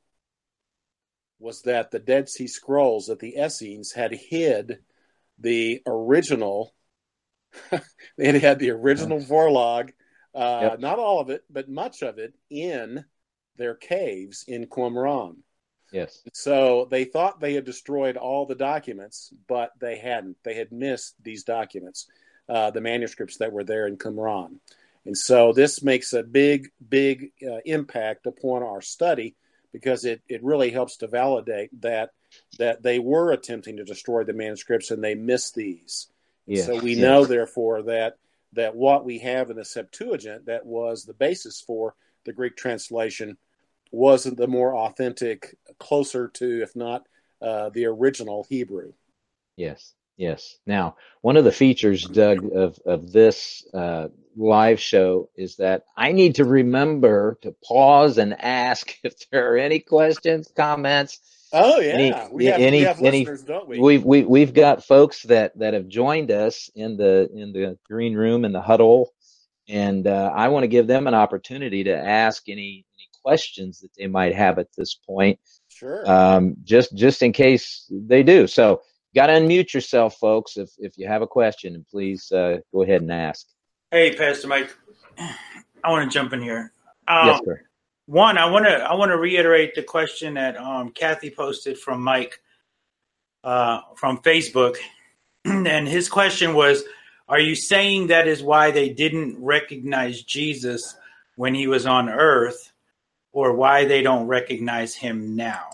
was that the Dead Sea Scrolls, that the Essenes had hid the original, they had had the original Vorlog, uh, yep. not all of it, but much of it in their caves in Qumran. Yes. So they thought they had destroyed all the documents, but they hadn't. They had missed these documents, uh, the manuscripts that were there in Qumran. And so this makes a big, big uh, impact upon our study, because it, it really helps to validate that that they were attempting to destroy the manuscripts and they missed these. Yes. So we yes. know, therefore, that that what we have in the Septuagint, that was the basis for the Greek translation, wasn't the more authentic, closer to, if not uh, the original Hebrew. Yes, yes. Now, one of the features, Doug, of, of this uh, live show is that I need to remember to pause and ask if there are any questions, comments. Oh yeah, any, we have, any, we have any, listeners, don't we? We've we, we've got folks that, that have joined us in the in the green room, in the huddle, and uh, I want to give them an opportunity to ask any any questions that they might have at this point. Sure. Um, just just in case they do. So, got to unmute yourself, folks, if if you have a question, and please uh, go ahead and ask. Hey, Pastor Mike, I want to jump in here. Um, yes, sir. One, I want to I want to reiterate the question that um, Kathy posted from Mike uh, from Facebook, and his question was, "Are you saying that is why they didn't recognize Jesus when he was on earth, or why they don't recognize him now?"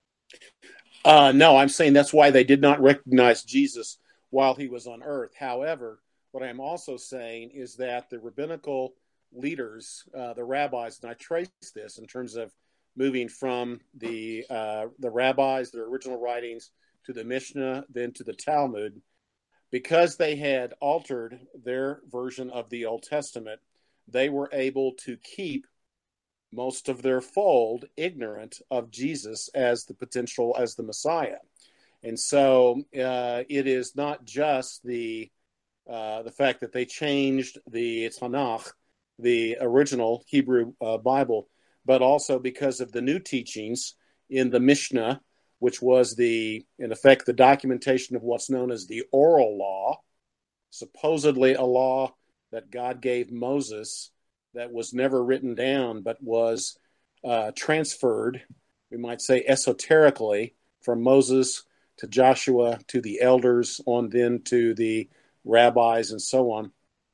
Uh, no, I'm saying that's why they did not recognize Jesus while he was on earth. However, what I'm also saying is that the rabbinical leaders, uh, the rabbis, and I trace this in terms of moving from the uh, the rabbis, their original writings, to the Mishnah, then to the Talmud, because they had altered their version of the Old Testament, they were able to keep most of their fold ignorant of Jesus as the potential, as the Messiah. And so uh, it is not just the uh, the fact that they changed the Tanakh the original Hebrew uh, Bible, but also because of the new teachings in the Mishnah, which was the, in effect, the documentation of what's known as the oral law, supposedly a law that God gave Moses that was never written down, but was uh, transferred, we might say esoterically, from Moses to Joshua to the elders, on then to the rabbis and so on.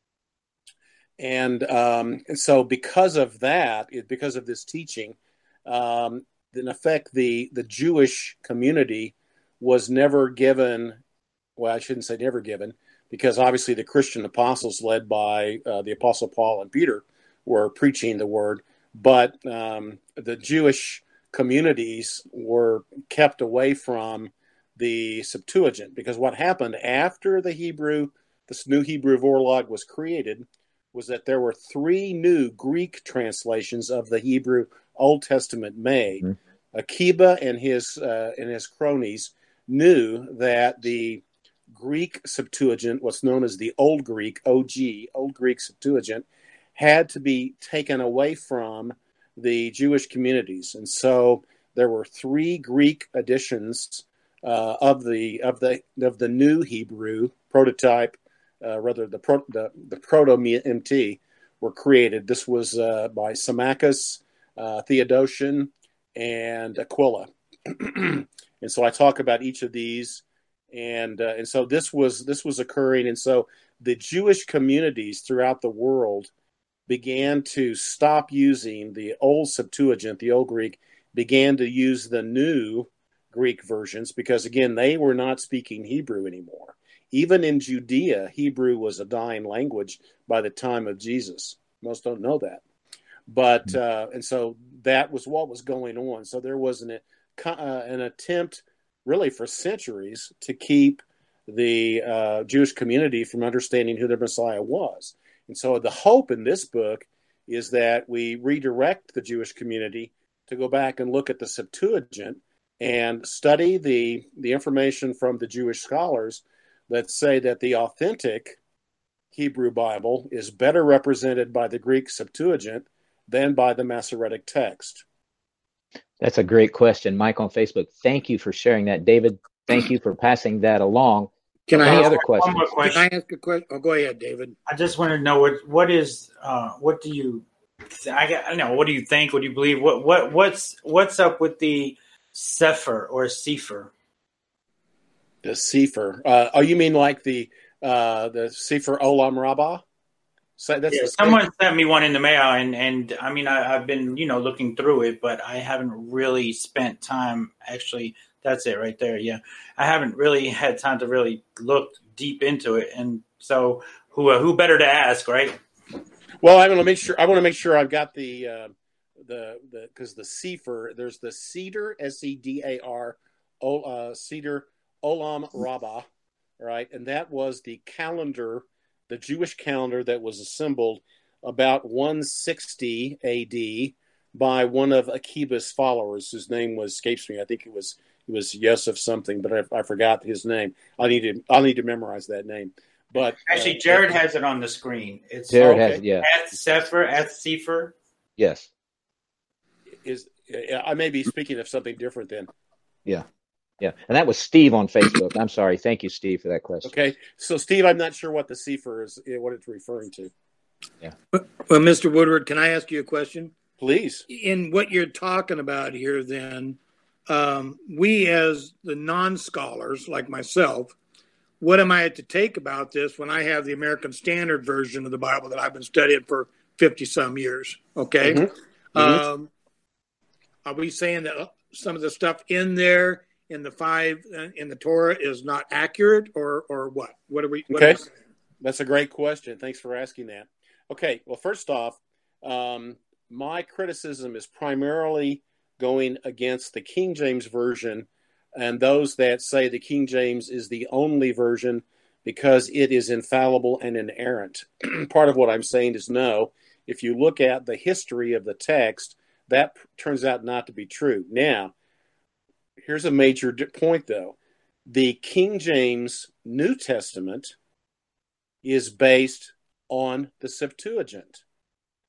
And, um, and so because of that, because of this teaching, um, in effect, the, the Jewish community was never given, well, I shouldn't say never given, because obviously the Christian apostles led by uh, the Apostle Paul and Peter were preaching the word, but um, the Jewish communities were kept away from the Septuagint, because what happened after the Hebrew, this new Hebrew Vorlog was created, was that there were three new Greek translations of the Hebrew Old Testament made. Mm-hmm. Akiba and his uh, and his cronies knew that the Greek Septuagint, what's known as the Old Greek, O G, Old Greek Septuagint, had to be taken away from the Jewish communities. And so there were three Greek editions uh, of the of the of the new Hebrew prototype, uh, rather the pro, the, the proto-M T were created. This was uh, by Symmachus, uh, Theodotion, and Aquila. And so I talk about each of these. And uh, and so this was this was occurring, and so the Jewish communities throughout the world began to stop using the old Septuagint, the Old Greek, began to use the new Greek versions, because again, they were not speaking Hebrew anymore. Even in Judea, Hebrew was a dying language by the time of Jesus. Most don't know that, but uh, and so that was what was going on. So there was an uh, an attempt, really for centuries, to keep the uh, Jewish community from understanding who their Messiah was. And so the hope in this book is that we redirect the Jewish community to go back and look at the Septuagint and study the, the information from the Jewish scholars that say that the authentic Hebrew Bible is better represented by the Greek Septuagint than by the Masoretic text. That's a great question, Mike on Facebook. Thank you for sharing that, David. Thank you for passing that along. Can I Any ask other questions? One more question. Can I ask a question? Oh, go ahead, David. I just want to know what what is uh, what do you I, got, I know what do you think? What do you believe? What what what's what's up with the Sefer or Sefer? The Sefer. Uh, oh, you mean like the uh, the Sefer Olam Rabbah? So that's yeah, someone sent me one in the mail, and, and I mean, I, I've been, you know, looking through it, but I haven't really spent time. Actually, that's it right there. Yeah, I haven't really had time to really look deep into it, and so who uh, who better to ask, right? Well, I want to make sure. I want to make sure I've got the uh, the the because the Sefer. There's the Cedar, S E D A R, uh, Cedar Olam Rabbah, right, and that was the calendar. The Jewish calendar that was assembled about one sixty A D by one of Akiba's followers, whose name was escapes me. I think it was it was Yosef something, but I, I forgot his name. I need to I need to memorize that name. But actually, uh, Jared has it on the screen. It's Jared okay. has it, yeah. At Sefer, at Sefer. Yes. Is I may be speaking of something different then. Yeah. Yeah, and that was Steve on Facebook. I'm sorry. Thank you, Steve, for that question. Okay, so Steve, I'm not sure what the Sefer is, what it's referring to. Yeah. Well, Mister Woodward, can I ask you a question? Please. In what you're talking about here, then, um, we as the non-scholars, like myself, what am I to take about this when I have the American Standard Version of the Bible that I've been studying for fifty-some years, okay? Mm-hmm. Mm-hmm. Um, are we saying that some of the stuff in there in the five in the Torah is not accurate, or or what? What are we? What okay, are we that's a great question. Thanks for asking that. Okay, well, first off, um, my criticism is primarily going against the King James Version and those that say the King James is the only version because it is infallible and inerrant. Part of what I'm saying is no. If you look at the history of the text, that turns out not to be true. Now, here's a major point, though. The King James New Testament is based on the Septuagint.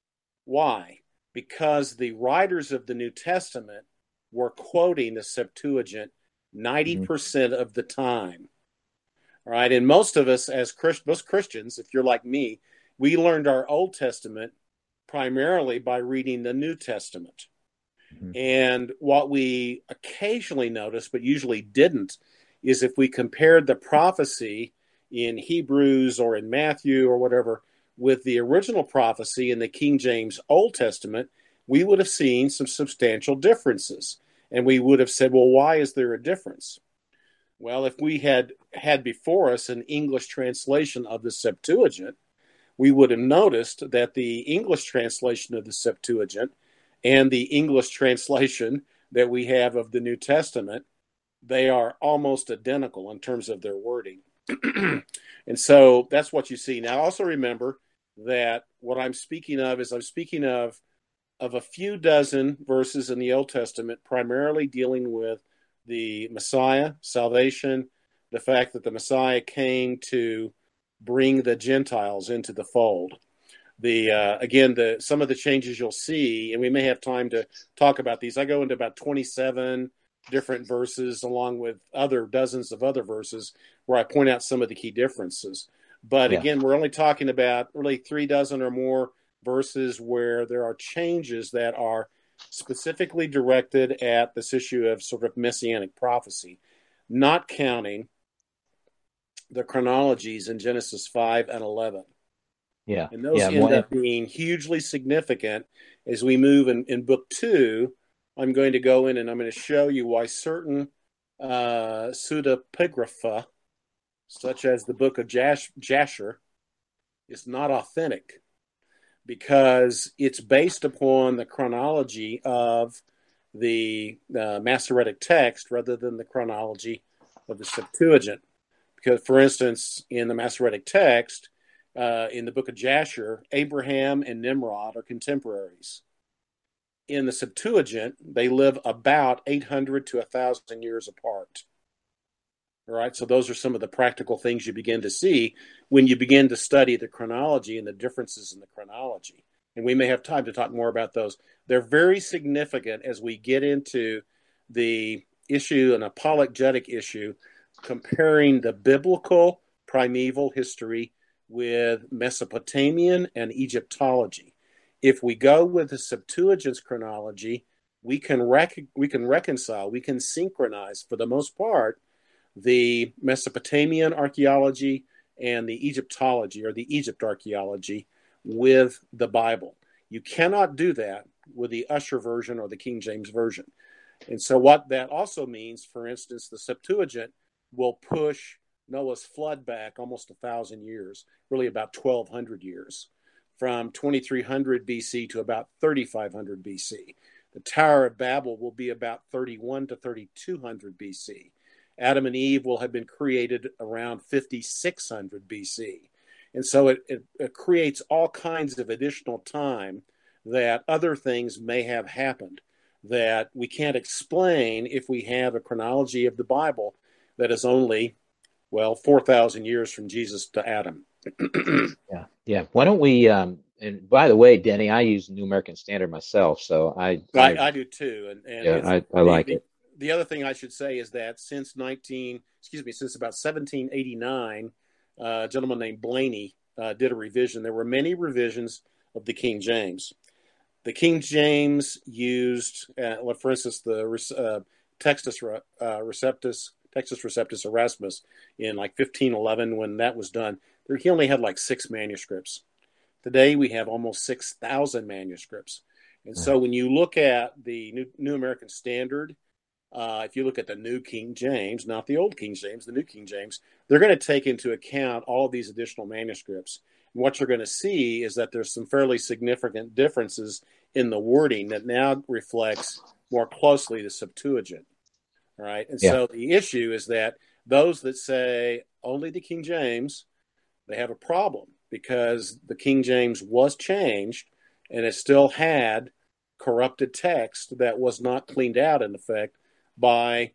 Why? Because the writers of the New Testament were quoting the Septuagint ninety percent of the time. All right. And most of us, as Christ, most Christians, if you're like me, we learned our Old Testament primarily by reading the New Testament. Mm-hmm. And what we occasionally noticed, but usually didn't, is if we compared the prophecy in Hebrews or in Matthew or whatever with the original prophecy in the King James Old Testament, we would have seen some substantial differences. And we would have said, well, why is there a difference? Well, if we had had before us an English translation of the Septuagint, we would have noticed that the English translation of the Septuagint and the English translation that we have of the New Testament, they are almost identical in terms of their wording. And so that's what you see. Now, also remember that what I'm speaking of is I'm speaking of, of a few dozen verses in the Old Testament, primarily dealing with the Messiah, salvation, the fact that the Messiah came to bring the Gentiles into the fold. The uh, again, the some of the changes you'll see, and we may have time to talk about these. I go into about twenty-seven different verses, along with other dozens of other verses, where I point out some of the key differences. But yeah. Again, we're only talking about really three dozen or more verses where there are changes that are specifically directed at this issue of sort of messianic prophecy, not counting the chronologies in Genesis five and eleven. Yeah. And those yeah, end well, up being hugely significant as we move in, in book two. I'm going to go in and I'm going to show you why certain uh, pseudepigrapha, such as the book of Jash- Jasher, is not authentic, because it's based upon the chronology of the uh, Masoretic text rather than the chronology of the Septuagint. Because, for instance, in the Masoretic text, uh, in the book of Jasher, Abraham and Nimrod are contemporaries. In the Septuagint, they live about eight hundred to one thousand years apart. All right, so those are some of the practical things you begin to see when you begin to study the chronology and the differences in the chronology. And we may have time to talk more about those. They're very significant as we get into the issue, an apologetic issue, comparing the biblical primeval history with Mesopotamian and Egyptology. If we go with the Septuagint's chronology, we can rec- we can reconcile, we can synchronize, for the most part, the Mesopotamian archaeology and the Egyptology, or the Egypt archaeology, with the Bible. You cannot do that with the Ussher version or the King James version. And so what that also means, for instance, the Septuagint will push Noah's flood back almost a thousand years, really about twelve hundred years, from twenty-three hundred B C to about thirty-five hundred B C. The Tower of Babel will be about thirty-one to thirty-two hundred B C. Adam and Eve will have been created around fifty-six hundred B C. And so it, it, it creates all kinds of additional time that other things may have happened that we can't explain if we have a chronology of the Bible that is only, well, four thousand years from Jesus to Adam. yeah, yeah. Why don't we, um, and by the way, Denny, I use New American Standard myself, so I... I, I, I do too. And, and yeah, I, I like the, it. The other thing I should say is that since nineteen, excuse me, since about seventeen eighty-nine, uh, a gentleman named Blaney uh, did a revision. There were many revisions of the King James. The King James used, uh, for instance, the uh, Textus uh, Receptus, Textus Receptus Erasmus in like fifteen eleven, when that was done. There, he only had like six manuscripts. Today we have almost six thousand manuscripts. And so when you look at the New, New American Standard, Uh, if you look at the New King James, not the Old King James, the New King James, they're going to take into account all of these additional manuscripts. And what you're going to see is that there's some fairly significant differences in the wording that now reflects more closely the Septuagint. All right. And yeah. So the issue is that those that say only the King James, they have a problem, because the King James was changed and it still had corrupted text that was not cleaned out, in effect, by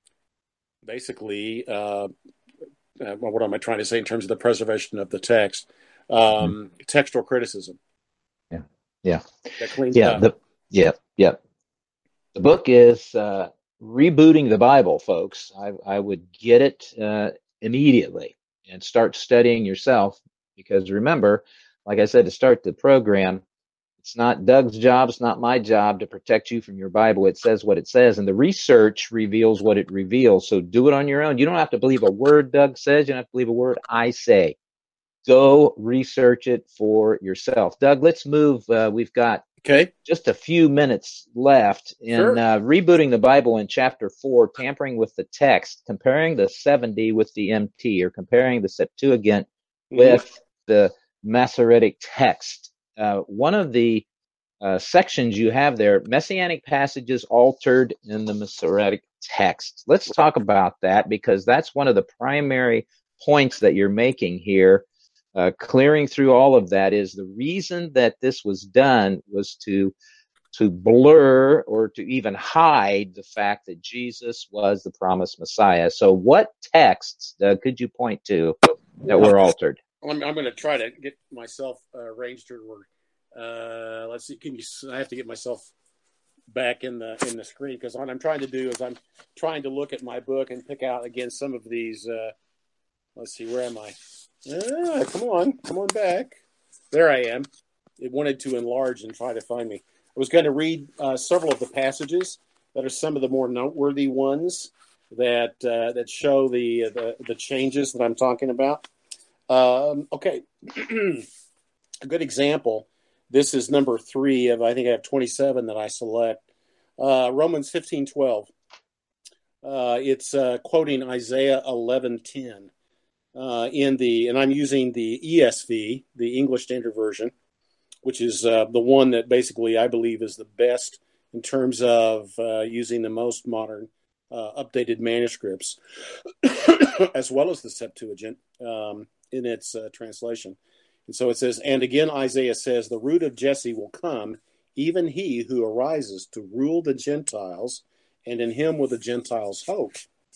basically, uh, uh, what am I trying to say in terms of the preservation of the text? Um, mm-hmm. Textual criticism. Yeah. Yeah. that cleans Yeah. up. The, yeah. Yeah. The book is uh, Rebooting the Bible, folks. I, I would get it uh, immediately and start studying yourself, because remember, like I said to start the program, it's not Doug's job, it's not my job to protect you from your Bible. It says what it says, and the research reveals what it reveals. So do it on your own. You don't have to believe a word Doug says. You don't have to believe a word I say. Go research it for yourself. Doug, let's move. Uh, we've got Okay. just a few minutes left in Sure. uh, Rebooting the Bible in chapter four, tampering with the text, comparing the seventy with the M T, or comparing the Septuagint Mhm. with the Masoretic text. Uh, one of the uh, sections you have there, messianic passages altered in the Masoretic text. Let's talk about that, because that's one of the primary points that you're making here. Uh, clearing through all of that is the reason that this was done was to to blur or to even hide the fact that Jesus was the promised Messiah. So what texts uh, could you point to that were altered? I'm, I'm going to try to get myself uh, arranged here. Uh, let's see. Can you? I have to get myself back in the in the screen, because what I'm trying to do is I'm trying to look at my book and pick out again some of these. Uh, let's see. Where am I? Ah, come on, come on back. There I am. It wanted to enlarge and try to find me. I was going to read uh, several of the passages that are some of the more noteworthy ones that uh, that show the, the the changes that I'm talking about. Um, okay, a good example. This is number three of, I think I have twenty-seven that I select. Uh, Romans fifteen twelve. Uh, it's uh, quoting Isaiah eleven ten. Uh, in the, and I'm using the E S V, the English Standard Version, which is uh, the one that basically I believe is the best in terms of uh, using the most modern uh, updated manuscripts, as well as the Septuagint um, in its uh, translation. And so it says, and again Isaiah says, the root of Jesse will come, even he who arises to rule the Gentiles, and in him will the Gentiles hope.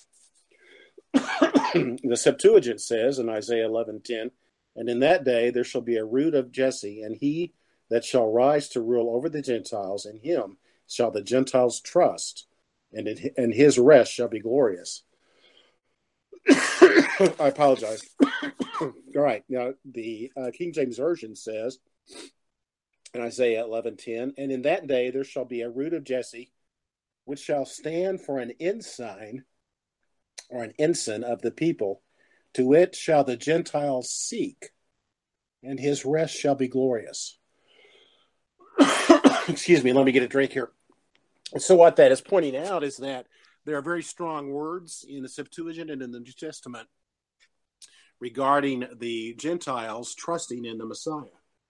The Septuagint says in Isaiah eleven ten, and in that day there shall be a root of Jesse, and he that shall rise to rule over the Gentiles, and him shall the Gentiles trust, and it, and his rest shall be glorious. I apologize. All right, now the uh, King James Version says in Isaiah eleven ten, and in that day there shall be a root of Jesse, which shall stand for an ensign, or an ensign of the people. To it shall the Gentiles seek, and his rest shall be glorious. Excuse me, let me get a drink here. So what that is pointing out is that there are very strong words in the Septuagint and in the New Testament regarding the Gentiles trusting in the Messiah.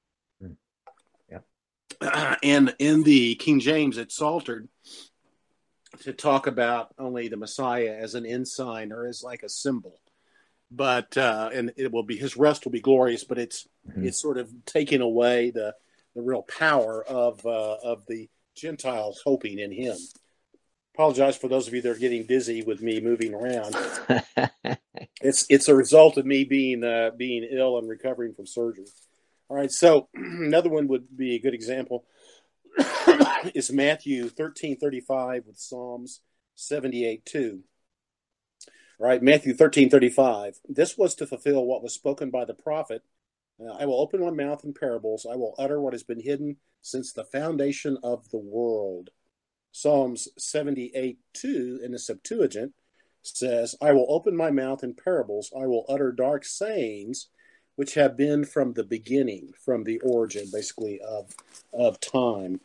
Yeah. And in the King James, it's altered to talk about only the Messiah as an ensign or as like a symbol. But uh, and it will be, his rest will be glorious, but it's mm-hmm. it's sort of taking away the the real power of uh, of the Gentiles hoping in him. Apologize for those of you that are getting dizzy with me moving around. it's it's a result of me being uh, being ill and recovering from surgery. All right, so another one would be a good example is Matthew thirteen thirty-five with Psalms seventy-eight two. All right, Matthew thirteen thirty-five. This was to fulfill what was spoken by the prophet. Uh, I will open my mouth in parables. I will utter what has been hidden since the foundation of the world. Psalms seventy-eight two in the Septuagint says, I will open my mouth in parables. I will utter dark sayings, which have been from the beginning, from the origin, basically, of, of time.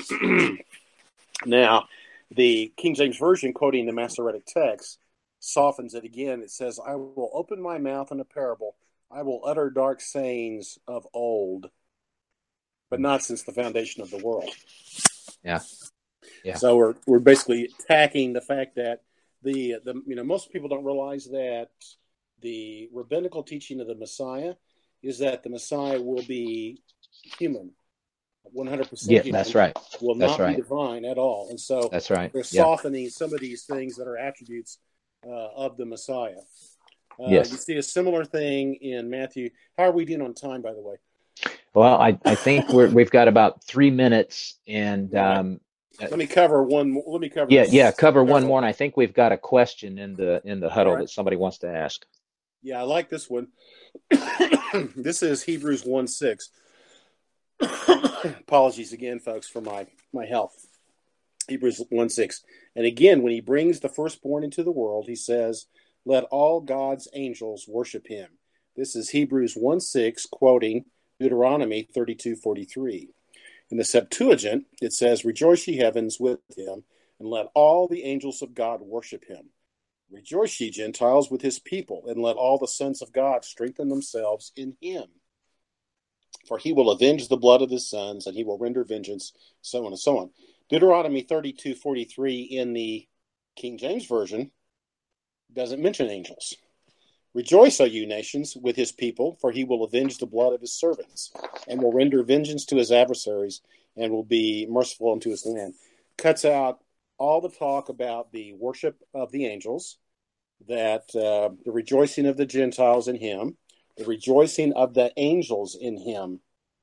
Now, the King James Version, quoting the Masoretic text, softens it again. It says, I will open my mouth in a parable. I will utter dark sayings of old, but not since the foundation of the world. Yeah. Yeah. So we're we're basically attacking the fact that the the you know most people don't realize that the rabbinical teaching of the Messiah is that the Messiah will be human, one hundred percent yeah, human. That's right. Will that's not right. be divine at all. And so that's right. They're yeah. softening some of these things that are attributes uh, of the Messiah. Uh, yes. You see a similar thing in Matthew. How are we doing on time, by the way? Well, I, I think we're, we've got about three minutes, and um, let me cover one. more- Let me cover. yeah, yeah, cover one several. more. And I think we've got a question in the in the huddle All right. that somebody wants to ask. Yeah, I like this one. This is Hebrews one six. Apologies again, folks, for my, my health. Hebrews one six. And again, when he brings the firstborn into the world, he says, let all God's angels worship him. This is Hebrews one six, quoting Deuteronomy thirty-two forty-three. In the Septuagint, it says, rejoice ye heavens with him, and let all the angels of God worship him. Rejoice ye Gentiles with his people, and let all the sons of God strengthen themselves in him. For he will avenge the blood of his sons, and he will render vengeance, so on and so on. Deuteronomy thirty-two forty-three in the King James Version doesn't mention angels. Rejoice, O you nations, with his people, for he will avenge the blood of his servants, and will render vengeance to his adversaries, and will be merciful unto his land. Cuts out all the talk about the worship of the angels, that uh, the rejoicing of the Gentiles in him, the rejoicing of the angels in him.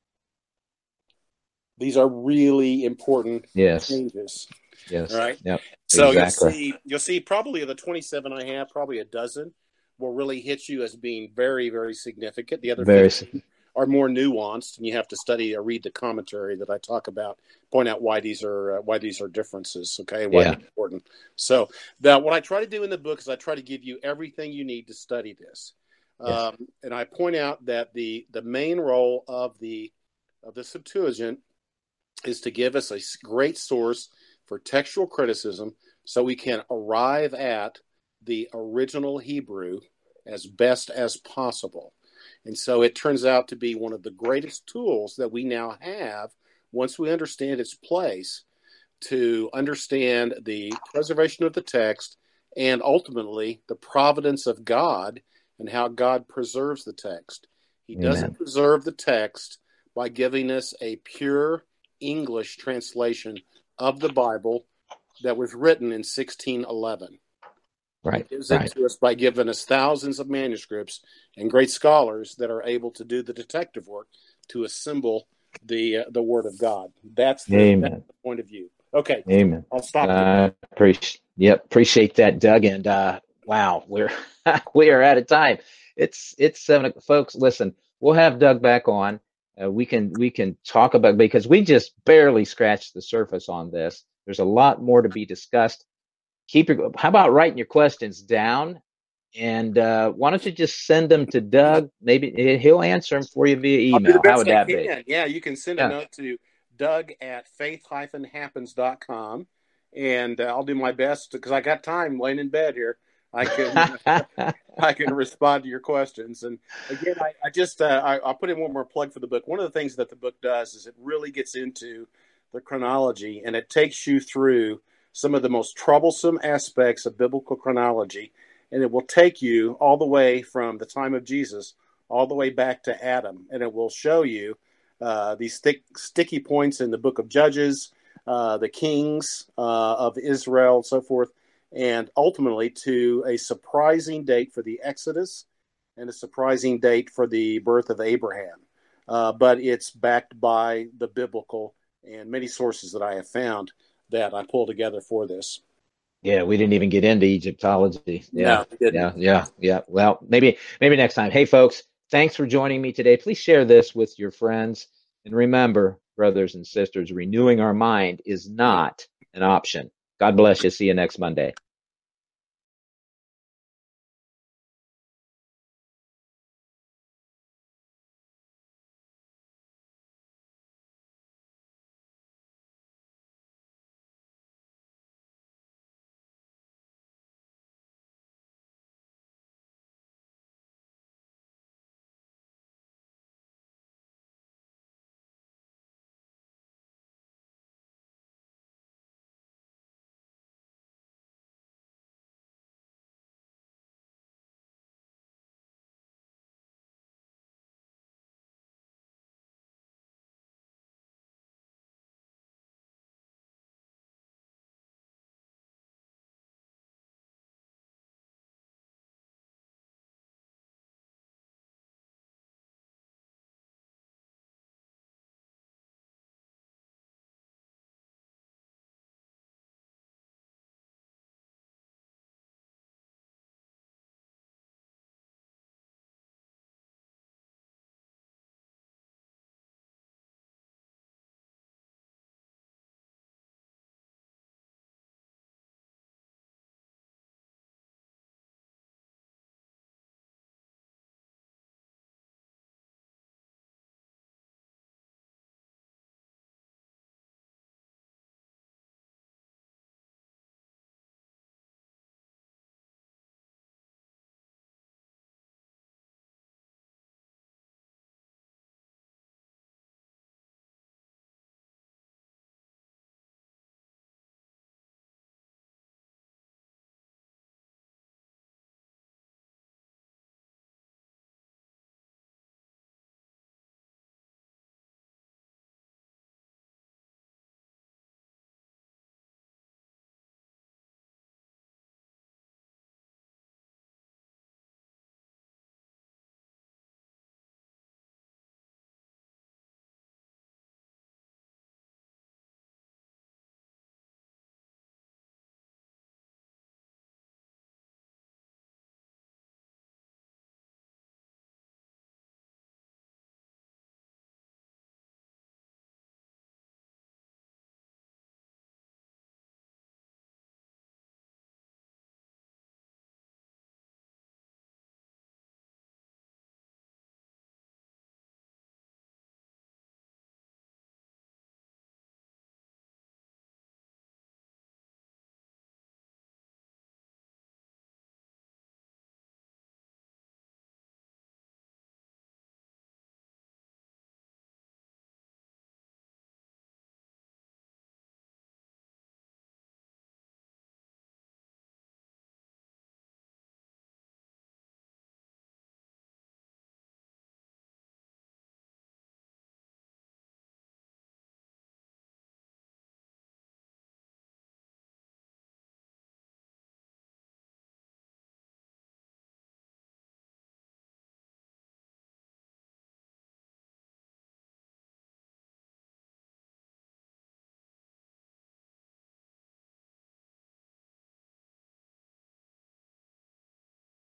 These are really important Yes. changes. Yes. All right. Yep. So exactly. you'll see, you'll see probably of the twenty-seven I have, probably a dozen will really hit you as being very, very significant. The other Very fifteen are more nuanced, and you have to study or read the commentary that I talk about, point out why these are uh, why these are differences. Okay, and why Yeah. they're important. So that what I try to do in the book is I try to give you everything you need to study this, Yes. um, and I point out that the the main role of the of the Septuagint is to give us a great source for textual criticism, so we can arrive at the original Hebrew as best as possible. And so it turns out to be one of the greatest tools that we now have, once we understand its place, to understand the preservation of the text and ultimately the providence of God and how God preserves the text. He Amen. doesn't preserve the text by giving us a pure English translation of the Bible that was written in sixteen eleven. Right. He gives Right. it to us by giving us thousands of manuscripts and great scholars that are able to do the detective work to assemble the uh, the Word of God. That's the, Amen. that's the point of view. Okay, Amen. I'll stop there. I appreciate. Yep. Appreciate that, Doug. And uh, wow, we're we are out of time. It's it's seven. Folks, listen. We'll have Doug back on. Uh, we can we can talk about, because we just barely scratched the surface on this. There's a lot more to be discussed. Keep your. How about writing your questions down, and uh, why don't you just send them to Doug? Maybe he'll answer them for you via I'll do the email. How best would I that be? can. Yeah, you can send a Yeah. note to Doug at faith dash happens dot com, and uh, I'll do my best, because I got time laying in bed here. I can I can respond to your questions. And again, I, I just uh, I, I'll put in one more plug for the book. One of the things that the book does is it really gets into the chronology, and it takes you through some of the most troublesome aspects of biblical chronology, and it will take you all the way from the time of Jesus all the way back to Adam, and it will show you uh, these thick, sticky points in the book of Judges, uh, the kings uh, of Israel, and so forth, and ultimately to a surprising date for the Exodus and a surprising date for the birth of Abraham. Uh, but it's backed by the biblical and many sources that I have found that I pulled together for this. Yeah, we didn't even get into Egyptology. Yeah, No, we didn't. yeah, yeah, yeah. Well, maybe maybe next time. Hey, folks, thanks for joining me today. Please share this with your friends. And remember, brothers and sisters, renewing our mind is not an option. God bless you. See you next Monday.